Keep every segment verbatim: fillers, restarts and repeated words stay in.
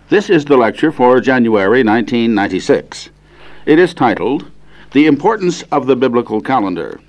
This is the lecture for January nineteen ninety-six. It is titled, The Importance of the Biblical Calendar.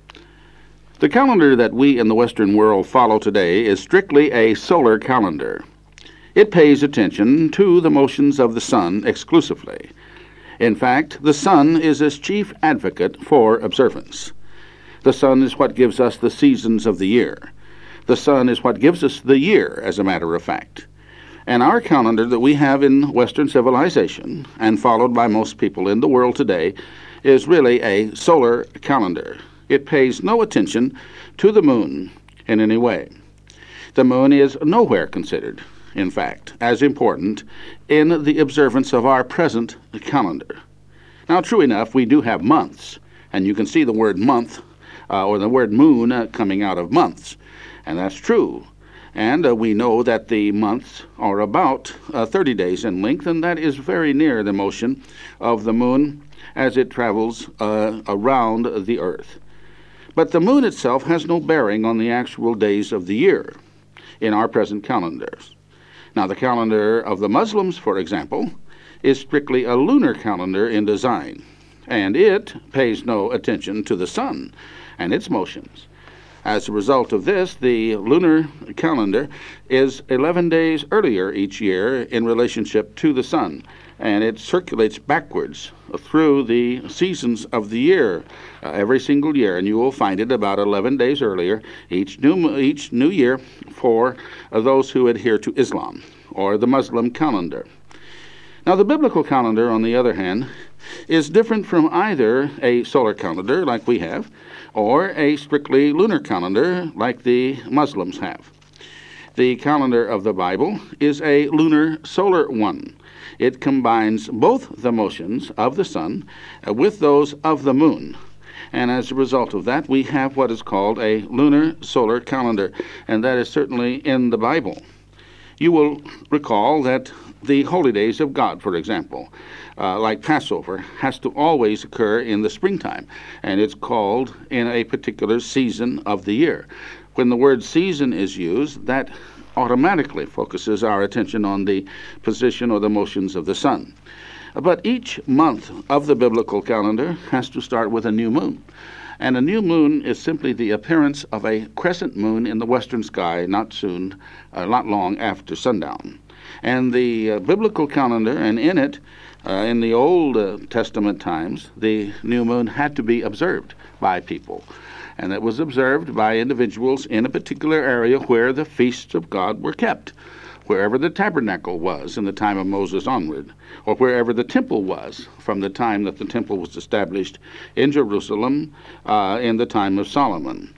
The calendar that we in the Western world follow today is strictly a solar calendar. It pays attention to the motions of the sun exclusively. In fact, the sun is its chief advocate for observance. The sun is what gives us the seasons of the year. The sun is what gives us the year, as a matter of fact. And our calendar that we have in Western civilization, and followed by most people in the world today, is really a solar calendar. It pays no attention to the moon in any way. The moon is nowhere considered, in fact, as important in the observance of our present calendar. Now, true enough, we do have months, and you can see the word month, uh, or the word moon uh, coming out of months, and that's true. And uh, we know that the months are about uh, thirty days in length, and that is very near the motion of the moon as it travels uh, around the earth. But the moon itself has no bearing on the actual days of the year in our present calendars. Now, the calendar of the Muslims, for example, is strictly a lunar calendar in design, and it pays no attention to the sun and its motions. As a result of this, the lunar calendar is eleven days earlier each year in relationship to the sun, and it circulates backwards through the seasons of the year uh, every single year, and you will find it about eleven days earlier each new each new year for uh, those who adhere to Islam or the Muslim calendar. Now, the biblical calendar, on the other hand, is different from either a solar calendar like we have or a strictly lunar calendar like the Muslims have. The calendar of the Bible is a lunar solar one. It combines both the motions of the sun uh, with those of the moon. And as a result of that, we have what is called a lunar solar calendar, and that is certainly in the Bible. You will recall that the holy days of God, for example, uh, like Passover, has to always occur in the springtime, and it's called in a particular season of the year. When the word season is used, that automatically focuses our attention on the position or the motions of the sun. But each month of the biblical calendar has to start with a new moon. And a new moon is simply the appearance of a crescent moon in the western sky not soon, uh, not long after sundown. And the uh, biblical calendar, and in it, uh, in the Old uh, Testament times, the new moon had to be observed by people. And it was observed by individuals in a particular area where the feasts of God were kept, wherever the tabernacle was in the time of Moses onward, or wherever the temple was from the time that the temple was established in Jerusalem uh, in the time of Solomon.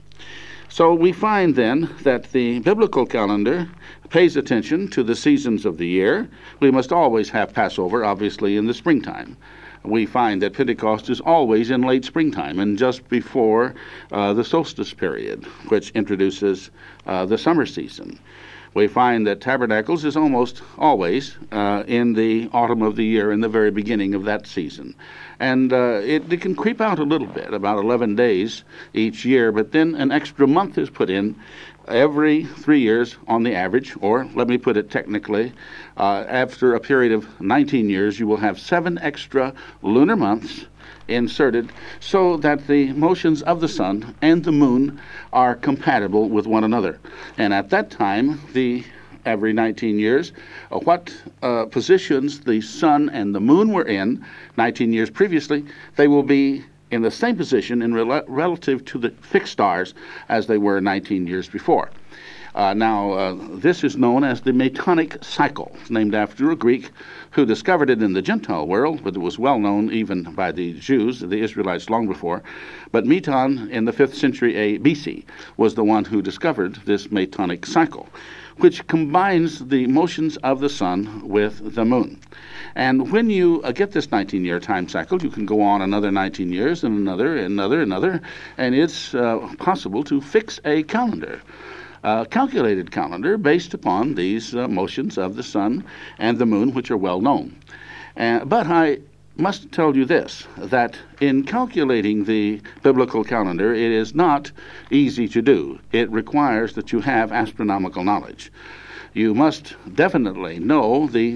So we find then that the biblical calendar pays attention to the seasons of the year. We must always have Passover, obviously, in the springtime. We find that Pentecost is always in late springtime and just before uh, the solstice period, which introduces uh, the summer season. We find that Tabernacles is almost always uh, in the autumn of the year, in the very beginning of that season. And uh, it, it can creep out a little bit, about eleven days each year, but then an extra month is put in every three years on the average, or let me put it technically, uh, after a period of nineteen years, you will have seven extra lunar months inserted so that the motions of the sun and the moon are compatible with one another. And at that time, the every nineteen years, uh, what uh, positions the sun and the moon were in nineteen years previously, they will be in the same position in rel- relative to the fixed stars as they were nineteen years before. Uh, now, uh, this is known as the Metonic cycle, named after a Greek who discovered it in the Gentile world, but it was well known even by the Jews, the Israelites, long before. But Meton, in the fifth century A B C, was the one who discovered this Metonic cycle, which combines the motions of the sun with the moon. And when you uh, get this nineteen-year time cycle, you can go on another nineteen years and another, another, another, and it's uh, possible to fix a calendar. Uh, calculated calendar based upon these uh, motions of the sun and the moon, which are well known. Uh, but I must tell you this, that in calculating the biblical calendar, it is not easy to do. It requires that you have astronomical knowledge. You must definitely know the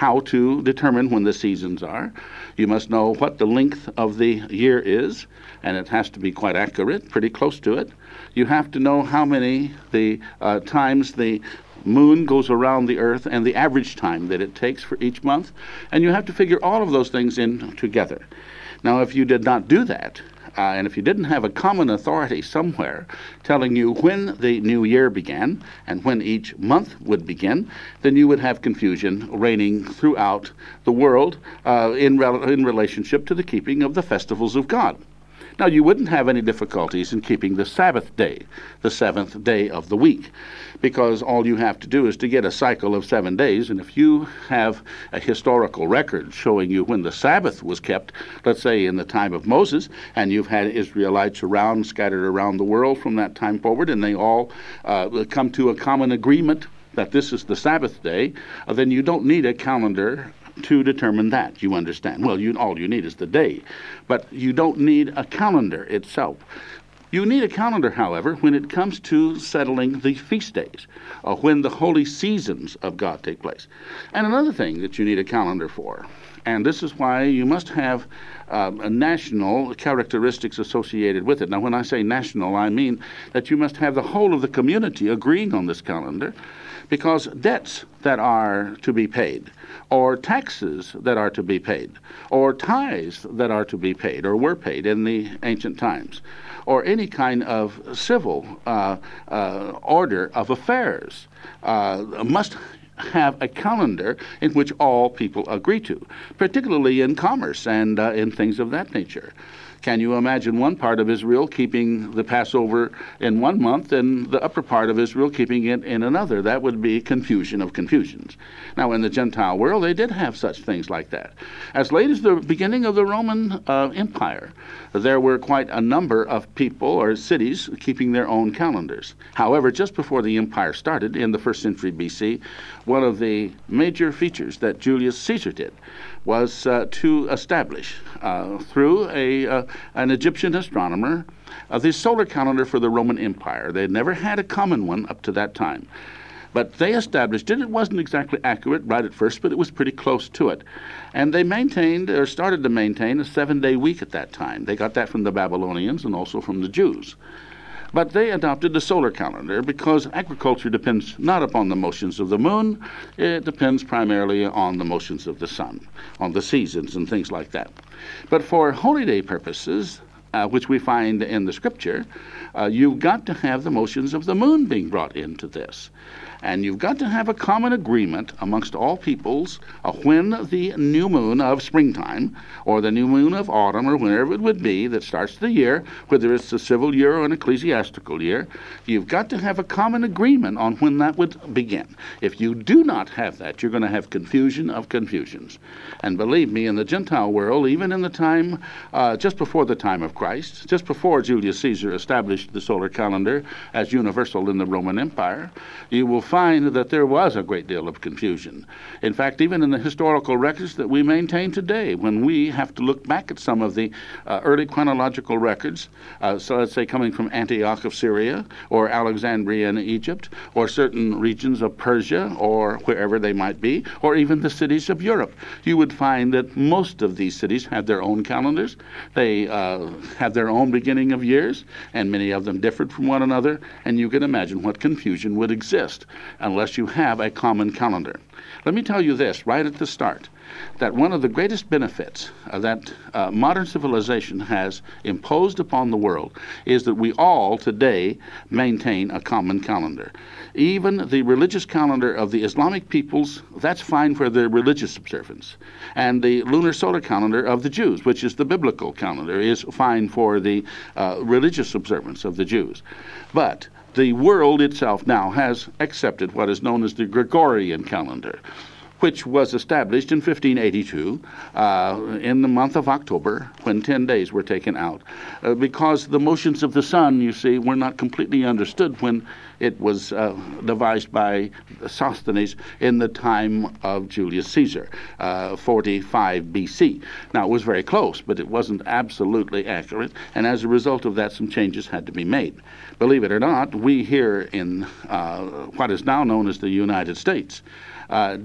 how to determine when the seasons are. You must know what the length of the year is, and it has to be quite accurate, pretty close to it. You have to know how many the uh, times the moon goes around the earth and the average time that it takes for each month, and you have to figure all of those things in together. Now, if you did not do that, uh, and if you didn't have a common authority somewhere telling you when the new year began and when each month would begin, then you would have confusion reigning throughout the world uh, in, rel- in relationship to the keeping of the festivals of God. Now, you wouldn't have any difficulties in keeping the Sabbath day, the seventh day of the week, because all you have to do is to get a cycle of seven days, and if you have a historical record showing you when the Sabbath was kept, let's say in the time of Moses, and you've had Israelites around, scattered around the world from that time forward, and they all uh, come to a common agreement that this is the Sabbath day, uh, then you don't need a calendar to determine that, you understand. Well, you, all you need is the day, but you don't need a calendar itself. You need a calendar, however, when it comes to settling the feast days, or when the holy seasons of God take place. And another thing that you need a calendar for, and this is why you must have uh, national characteristics associated with it. Now, when I say national, I mean that you must have the whole of the community agreeing on this calendar, because debts that are to be paid, or taxes that are to be paid, or tithes that are to be paid, or were paid in the ancient times, or any kind of civil uh, uh, order of affairs uh, must have a calendar in which all people agree to, particularly in commerce and uh, in things of that nature. Can you imagine one part of Israel keeping the Passover in one month and the upper part of Israel keeping it in another? That would be confusion of confusions. Now, in the Gentile world, they did have such things like that. As late as the beginning of the Roman uh, Empire, there were quite a number of people or cities keeping their own calendars. However, just before the empire started, in the first century B C, one of the major features that Julius Caesar did was uh, to establish uh, through a uh, an Egyptian astronomer uh, the solar calendar for the Roman Empire. They had never had a common one up to that time. But they established it. It wasn't exactly accurate right at first, but it was pretty close to it. And they maintained, or started to maintain, a seven-day week at that time. They got that from the Babylonians and also from the Jews. But they adopted the solar calendar because agriculture depends not upon the motions of the moon, it depends primarily on the motions of the sun, on the seasons and things like that. But for holy day purposes, uh, which we find in the scripture, uh, you've got to have the motions of the moon being brought into this. And you've got to have a common agreement amongst all peoples uh, when the new moon of springtime or the new moon of autumn or whenever it would be that starts the year, whether it's a civil year or an ecclesiastical year, you've got to have a common agreement on when that would begin. If you do not have that, you're going to have confusion of confusions. And believe me, in the Gentile world, even in the time, uh, just before the time of Christ, just before Julius Caesar established the solar calendar as universal in the Roman Empire, you will find that there was a great deal of confusion. In fact, even in the historical records that we maintain today, when we have to look back at some of the uh, early chronological records, uh, so let's say coming from Antioch of Syria, or Alexandria in Egypt, or certain regions of Persia, or wherever they might be, or even the cities of Europe, you would find that most of these cities had their own calendars. They uh, had their own beginning of years, and many of them differed from one another, and you can imagine what confusion would exist unless you have a common calendar. Let me tell you this right at the start, that one of the greatest benefits uh, that uh, modern civilization has imposed upon the world is that we all today maintain a common calendar. Even the religious calendar of the Islamic peoples, that's fine for their religious observance. And the lunar solar calendar of the Jews, which is the biblical calendar, is fine for the uh, religious observance of the Jews. But the world itself now has accepted what is known as the Gregorian calendar, which was established in fifteen eighty-two uh, in the month of October when ten days were taken out. Uh, because the motions of the sun, you see, were not completely understood when it was uh, devised by Sosthenes in the time of Julius Caesar, uh, forty-five B C. Now, it was very close, but it wasn't absolutely accurate, and as a result of that, some changes had to be made. Believe it or not, we here in uh, what is now known as the United States Uh, did not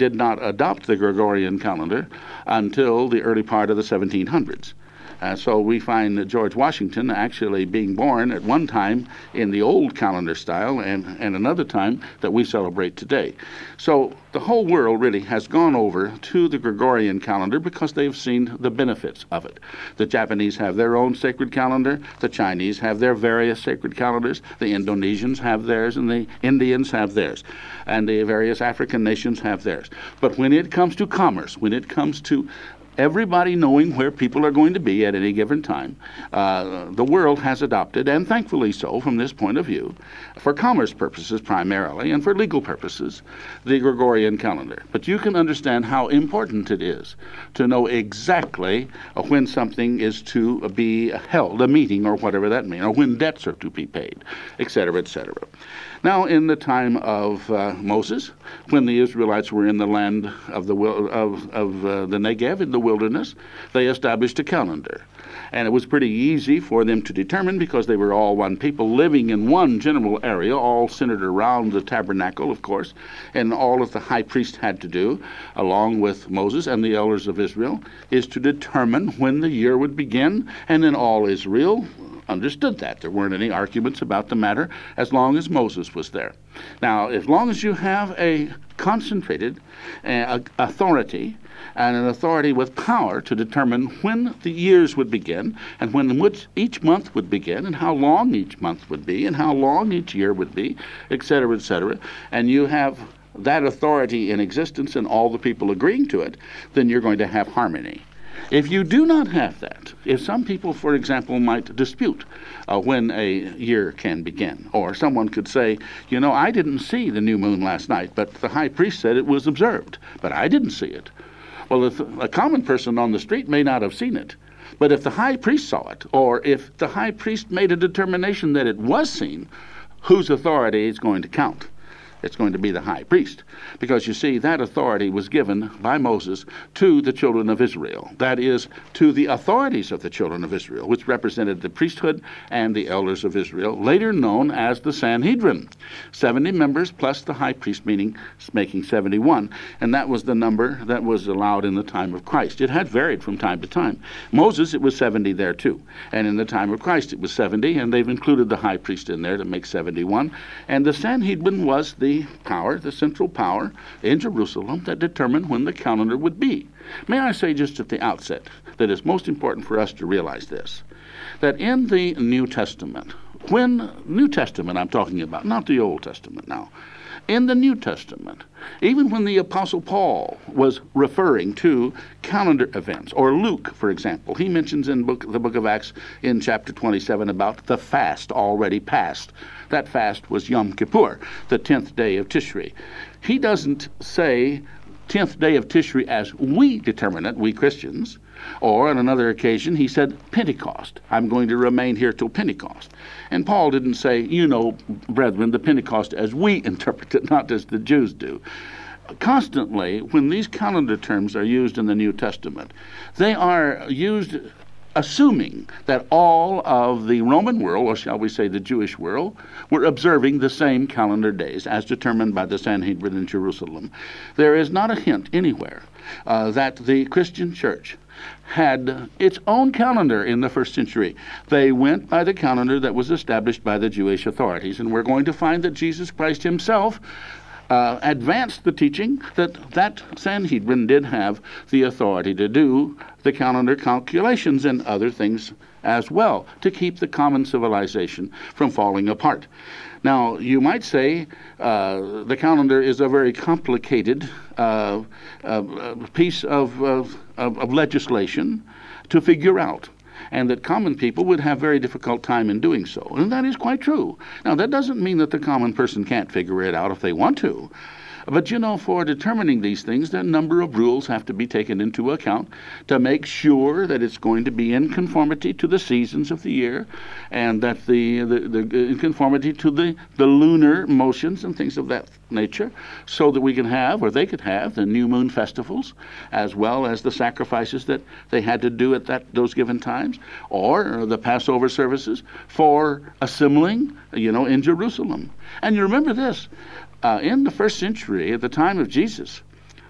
adopt the Gregorian calendar until the early part of the seventeen hundreds. Uh, so we find George Washington actually being born at one time in the old calendar style and, and another time that we celebrate today. So the whole world really has gone over to the Gregorian calendar because they've seen the benefits of it. The Japanese have their own sacred calendar, the Chinese have their various sacred calendars, the Indonesians have theirs, and the Indians have theirs, and the various African nations have theirs. But when it comes to commerce, when it comes to everybody knowing where people are going to be at any given time, uh, the world has adopted, and thankfully so from this point of view, for commerce purposes primarily and for legal purposes, the Gregorian calendar. But you can understand how important it is to know exactly when something is to be held, a meeting or whatever that means, or when debts are to be paid, et cetera, et cetera. Now, in the time of uh, Moses, when the Israelites were in the land of the of, of uh, the Negev in the wilderness, they established a calendar. And it was pretty easy for them to determine because they were all one people living in one general area, all centered around the tabernacle, of course. And all that the high priest had to do, along with Moses and the elders of Israel, is to determine when the year would begin. And then all Israel understood that. There weren't any arguments about the matter as long as Moses was there. Now, as long as you have a concentrated uh, authority and an authority with power to determine when the years would begin and when which each month would begin and how long each month would be and how long each year would be, et cetera, et cetera, and you have that authority in existence and all the people agreeing to it, then you're going to have harmony. If you do not have that, if some people, for example, might dispute uh, when a year can begin, or someone could say, you know, I didn't see the new moon last night, but the high priest said it was observed, but I didn't see it. Well, if a common person on the street may not have seen it, but if the high priest saw it, or if the high priest made a determination that it was seen, whose authority is going to count? It's going to be the high priest. Because you see, that authority was given by Moses to the children of Israel. That is, to the authorities of the children of Israel, which represented the priesthood and the elders of Israel, later known as the Sanhedrin. seventy members plus the high priest, meaning making seventy-one. And that was the number that was allowed in the time of Christ. It had varied from time to time. Moses, it was seventy there too. And in the time of Christ, it was seventy, and they've included the high priest in there to make seventy-one. And the Sanhedrin was the the power, the central power in Jerusalem that determined when the calendar would be. May I say just at the outset that it's most important for us to realize this, that in the New Testament, when, New Testament I'm talking about, not the Old Testament now, in the New Testament, even when the Apostle Paul was referring to calendar events, or Luke, for example, he mentions in book, the book of Acts in chapter twenty-seven about the fast already passed. That fast was Yom Kippur, the tenth day of Tishri. He doesn't say tenth day of Tishri as we determine it, we Christians. Or on another occasion, he said Pentecost. I'm going to remain here till Pentecost. And Paul didn't say, you know, brethren, the Pentecost as we interpret it, not as the Jews do. Constantly, when these calendar terms are used in the New Testament, they are used assuming that all of the Roman world, or shall we say the Jewish world, were observing the same calendar days as determined by the Sanhedrin in Jerusalem. There is not a hint anywhere uh, that the Christian church had its own calendar in the first century. They went by the calendar that was established by the Jewish authorities, and we're going to find that Jesus Christ himself Uh, advanced the teaching that that Sanhedrin did have the authority to do the calendar calculations and other things as well to keep the common civilization from falling apart. Now, you might say uh, the calendar is a very complicated uh, uh, piece of, of, of legislation to figure out, and that common people would have very difficult time in doing so. And that is quite true. Now, that doesn't mean that the common person can't figure it out if they want to. But, you know, for determining these things, a number of rules have to be taken into account to make sure that it's going to be in conformity to the seasons of the year, and that the, the, the in conformity to the, the lunar motions and things of that nature, so that we can have, or they could have, the new moon festivals, as well as the sacrifices that they had to do at that those given times, or the Passover services for assembling, you know, in Jerusalem. And you remember this, uh, in the first century, at the time of Jesus,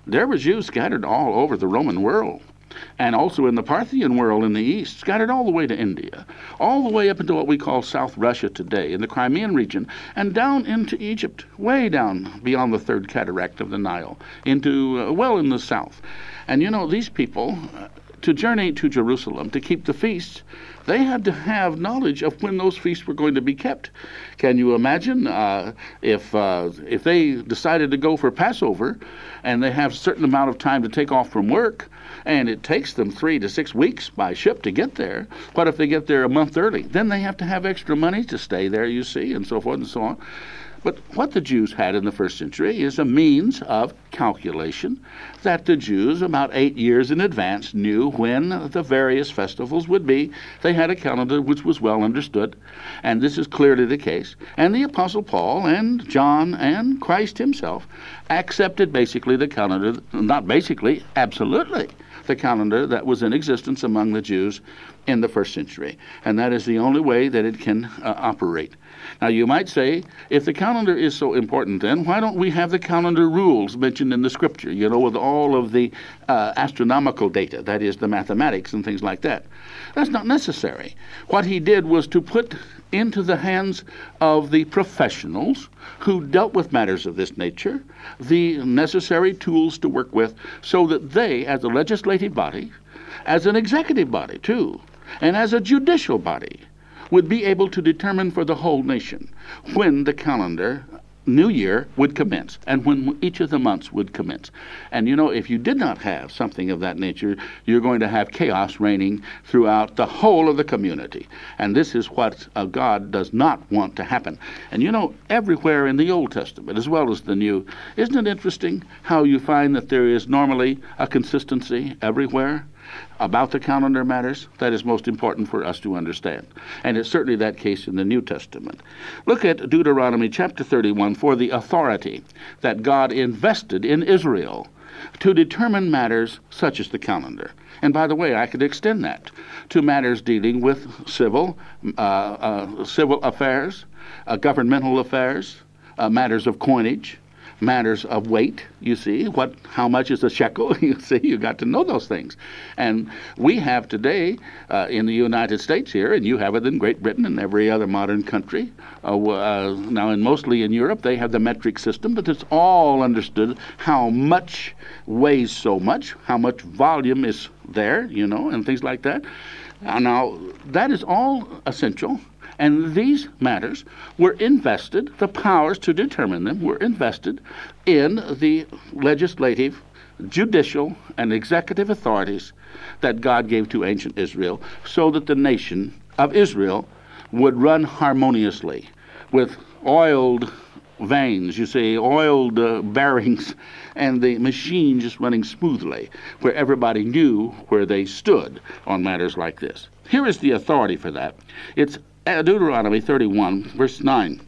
There were Jews scattered all over the Roman world, and also in the Parthian world in the east, scattered all the way to India, all the way up into what we call South Russia today, in the Crimean region, and down into Egypt, way down beyond the third cataract of the Nile, into, uh, well, in the south. And you know, these people, uh, to journey to Jerusalem, to keep the feasts, they had to have knowledge of when those feasts were going to be kept. Can you imagine uh, if uh, if they decided to go for Passover and they have a certain amount of time to take off from work, and it takes them three to six weeks by ship to get there? What if they get there a month early? Then they have to have extra money to stay there, you see, and so forth and so on. But what the Jews had in the first century is a means of calculation that the Jews, about eight years in advance, knew when the various festivals would be. They had a calendar which was well understood, and this is clearly the case. And the Apostle Paul and John and Christ himself accepted basically the calendar, not basically, absolutely, the calendar that was in existence among the Jews in the first century. And that is the only way that it can uh, operate. Now, you might say, if the calendar is so important, then why don't we have the calendar rules mentioned in the Scripture, you know, with all of the uh, astronomical data, that is, the mathematics and things like that? That's not necessary. What he did was to put into the hands of the professionals who dealt with matters of this nature the necessary tools to work with, so that they, as a legislative body, as an executive body, too, and as a judicial body, would be able to determine for the whole nation when the calendar new year would commence and when each of the months would commence. And you know, if you did not have something of that nature, you're going to have chaos reigning throughout the whole of the community. And this is what uh, God does not want to happen. And you know, everywhere in the Old Testament as well as the New, isn't it interesting how you find that there is normally a consistency everywhere about the calendar matters? That is most important for us to understand. And it's certainly that case in the New Testament. Look at Deuteronomy chapter thirty-one for the authority that God invested in Israel to determine matters such as the calendar. And by the way, I could extend that to matters dealing with civil, uh, uh, civil affairs, uh, governmental affairs, uh, matters of coinage, matters of weight, you see, what, how much is a shekel, you see, you got to know those things. And we have today uh, in the United States here, and you have it in Great Britain and every other modern country, uh, uh, now and mostly in Europe, they have the metric system, but it's all understood how much weighs so much, how much volume is there, you know, and things like that. Uh, now, that is all essential. And these matters were invested, the powers to determine them were invested in the legislative, judicial, and executive authorities that God gave to ancient Israel, so that the nation of Israel would run harmoniously with oiled veins, you see, oiled uh, bearings, and the machine just running smoothly, where everybody knew where they stood on matters like this. Here is the authority for that. It's Deuteronomy thirty-one, verse nine.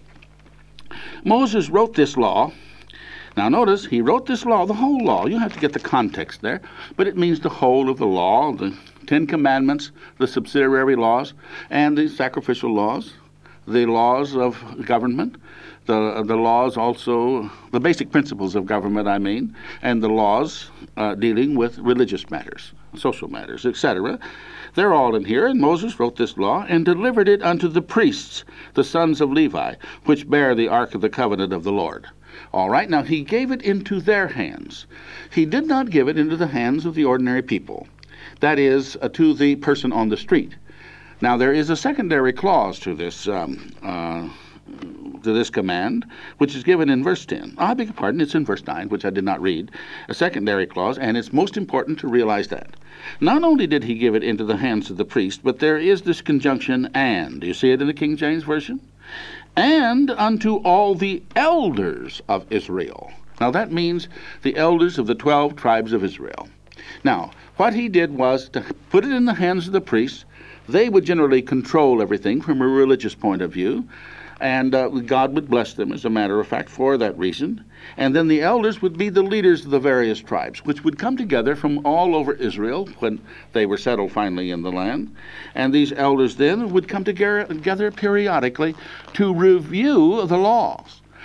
Moses wrote this law. Now notice, he wrote this law, the whole law. You have to get the context there, but it means the whole of the law, the Ten Commandments, the subsidiary laws, and the sacrificial laws, the laws of government, the the laws also, the basic principles of government, I mean, and the laws uh, dealing with religious matters, social matters, et cetera. They're all in here, and Moses wrote this law and delivered it unto the priests, the sons of Levi, which bear the ark of the covenant of the Lord. All right, now he gave it into their hands. He did not give it into the hands of the ordinary people, that is, uh, to the person on the street. Now there is a secondary clause to this um, uh, to this command, which is given in verse ten. I beg your pardon, it's in verse nine, which I did not read, a secondary clause, and it's most important to realize that. Not only did he give it into the hands of the priest, but there is this conjunction and. Do you see it in the King James Version? And unto all the elders of Israel. Now that means the elders of the twelve tribes of Israel. Now, what he did was to put it in the hands of the priests. They would generally control everything from a religious point of view, and uh, God would bless them, as a matter of fact, for that reason. And then the elders would be the leaders of the various tribes, which would come together from all over Israel when they were settled finally in the land. And these elders then would come together periodically to review the laws.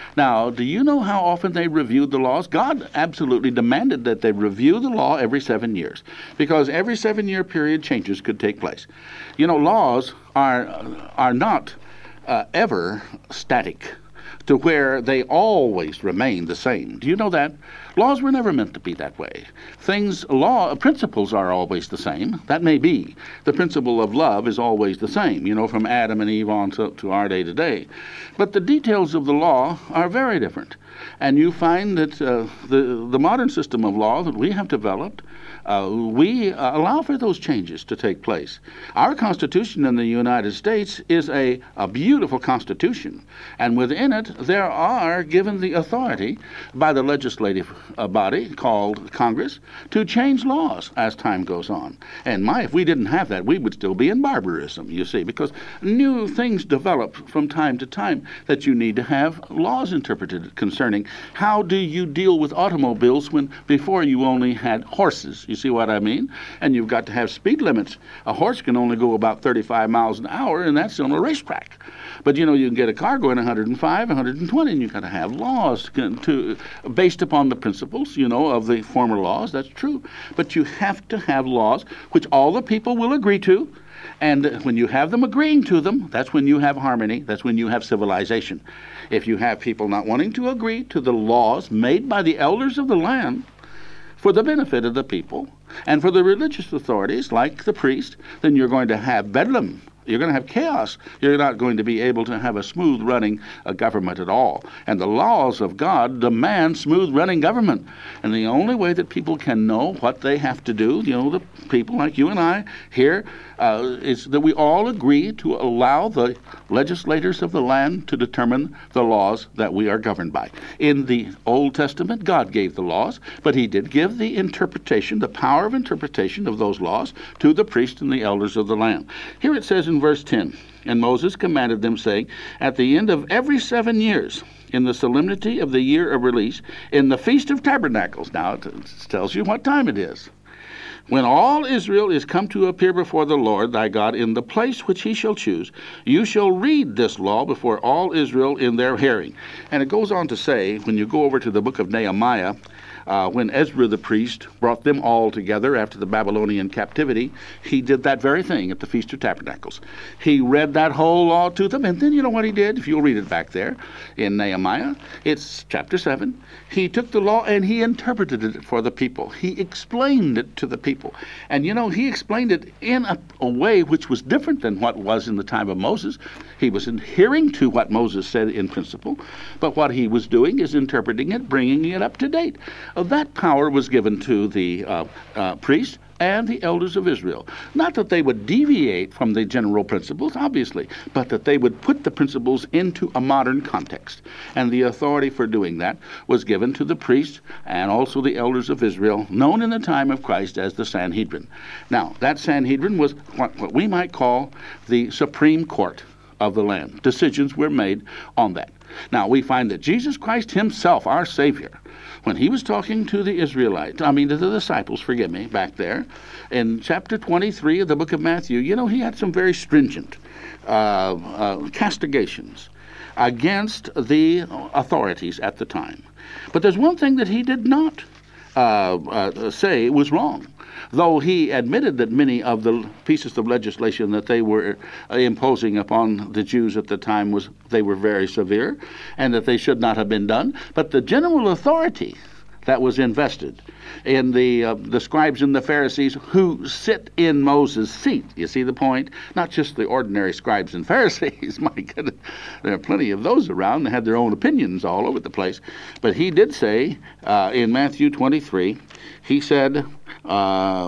Now, do you know how often they reviewed the laws? God absolutely demanded that they review the law every seven years, because every seven-year period changes could take place. You know, laws are, are not uh, ever static, to where they always remain the same. Do you know that? Laws were never meant to be that way. Things, law, principles are always the same. That may be. The principle of love is always the same, you know, from Adam and Eve on to, to our day to day. But the details of the law are very different. And you find that uh, the, the modern system of law that we have developed, uh, we uh, allow for those changes to take place. Our Constitution in the United States is a, a beautiful Constitution. And within it, there are given the authority by the legislative uh, body called Congress to change laws as time goes on. And my, if we didn't have that, we would still be in barbarism, you see, because new things develop from time to time that you need to have laws interpreted concerning how do you deal with automobiles when before you only had horses. You see what I mean? And you've got to have speed limits. A horse can only go about thirty-five miles an hour, and that's on a racetrack. But, you know, you can get a car going one hundred five, one hundred twenty, and you've got to have laws to, to, based upon the principles, you know, of the former laws. That's true. But you have to have laws which all the people will agree to. And when you have them agreeing to them, that's when you have harmony. That's when you have civilization. If you have people not wanting to agree to the laws made by the elders of the land for the benefit of the people and for the religious authorities like the priest, then you're going to have bedlam. You're going to have chaos. You're not going to be able to have a smooth running uh, government at all. And the laws of God demand smooth running government. And the only way that people can know what they have to do, you know, the people like you and I here, uh, is that we all agree to allow the legislators of the land to determine the laws that we are governed by. In the Old Testament, God gave the laws, but he did give the interpretation, the power of interpretation of those laws to the priests and the elders of the land. Here it says in verse ten, and Moses commanded them, saying, at the end of every seven years, in the solemnity of the year of release, in the Feast of Tabernacles. Now, it tells you what time it is. When all Israel is come to appear before the Lord thy God in the place which he shall choose, you shall read this law before all Israel in their hearing. And it goes on to say, when you go over to the book of Nehemiah, Uh, when Ezra the priest brought them all together after the Babylonian captivity, he did that very thing at the Feast of Tabernacles. He read that whole law to them, and then you know what he did? If you'll read it back there in Nehemiah, it's chapter seven. He took the law and he interpreted it for the people. He explained it to the people. And you know, he explained it in a, a way which was different than what was in the time of Moses. He was adhering to what Moses said in principle, but what he was doing is interpreting it, bringing it up to date. Uh, that power was given to the uh, uh, priests and the elders of Israel. Not that they would deviate from the general principles, obviously, but that they would put the principles into a modern context. And the authority for doing that was given to the priests and also the elders of Israel, known in the time of Christ as the Sanhedrin. Now, that Sanhedrin was what, what we might call the Supreme Court of the land. Decisions were made on that. Now, we find that Jesus Christ himself, our Savior, when he was talking to the Israelites, I mean to the disciples, forgive me, back there, in chapter twenty-three of the book of Matthew, you know, he had some very stringent uh, uh, castigations against the authorities at the time. But there's one thing that he did not uh, uh, say was wrong. Though he admitted that many of the pieces of legislation that they were uh, imposing upon the Jews at the time was they were very severe and that they should not have been done. But the general authority that was invested in the uh, the scribes and the Pharisees who sit in Moses' seat. You see the point? Not just the ordinary scribes and Pharisees. My goodness, there are plenty of those around that had their own opinions all over the place. But he did say uh, in Matthew twenty-three, he said, uh,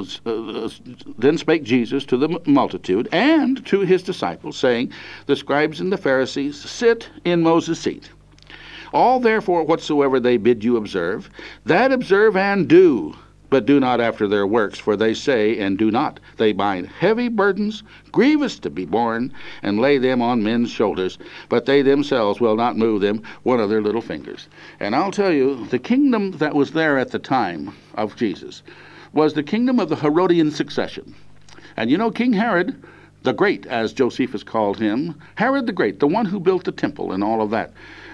then spake Jesus to the multitude and to his disciples, saying, the scribes and the Pharisees sit in Moses' seat. All therefore whatsoever they bid you observe, that observe and do, but do not after their works, for they say and do not. They bind heavy burdens, grievous to be borne, and lay them on men's shoulders, but they themselves will not move them one of their little fingers. And I'll tell you, the kingdom that was there at the time of Jesus was the kingdom of the Herodian succession. And you know, King Herod the Great, as Josephus called him, Herod the Great, the one who built the temple and all of that.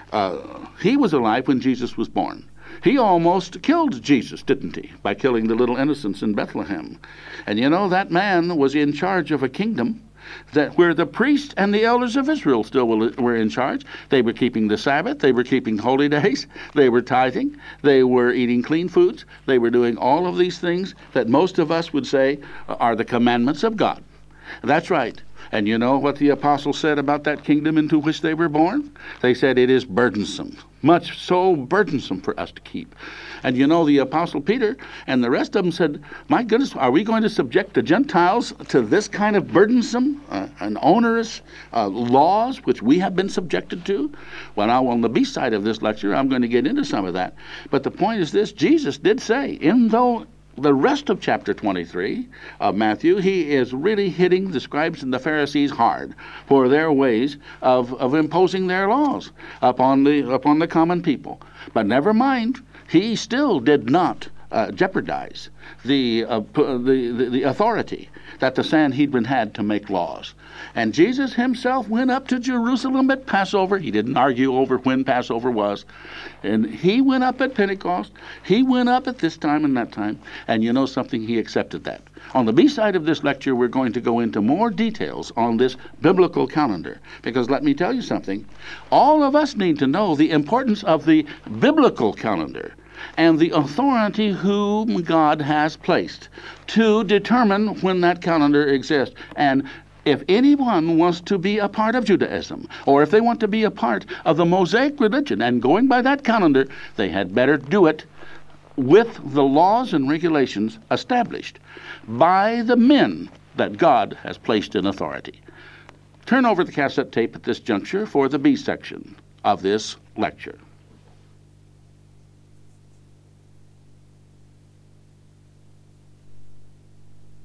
Uh, he was alive when Jesus was born. He almost killed Jesus, didn't he, by killing the little innocents in Bethlehem. And you know, that man was in charge of a kingdom that where the priests and the elders of Israel still were in charge. They were keeping the Sabbath. They were keeping holy days. They were tithing. They were eating clean foods. They were doing all of these things that most of us would say are the commandments of God. That's right. And you know what the apostles said about that kingdom into which they were born? They said it is burdensome, much so burdensome for us to keep. And you know, the apostle Peter and the rest of them said, my goodness, are we going to subject the Gentiles to this kind of burdensome uh, and onerous uh, laws which we have been subjected to? Well, now on the B side of this lecture, I'm going to get into some of that. But the point is this: Jesus did say, even though the rest of chapter twenty-three of Matthew, he is really hitting the scribes and the Pharisees hard for their ways of, of imposing their laws upon the upon the common people. But never mind, he still did not uh, jeopardize the, uh, the, the the authority that the Sanhedrin had to make laws. And Jesus himself went up to Jerusalem at Passover. He didn't argue over when Passover was. And he went up at Pentecost. He went up at this time and that time. And you know something? He accepted that. On the B side of this lecture, we're going to go into more details on this biblical calendar. Because let me tell you something. All of us need to know the importance of the biblical calendar and the authority whom God has placed to determine when that calendar exists. And if anyone wants to be a part of Judaism, or if they want to be a part of the Mosaic religion and going by that calendar, they had better do it with the laws and regulations established by the men that God has placed in authority. Turn over the cassette tape at this juncture for the B section of this lecture.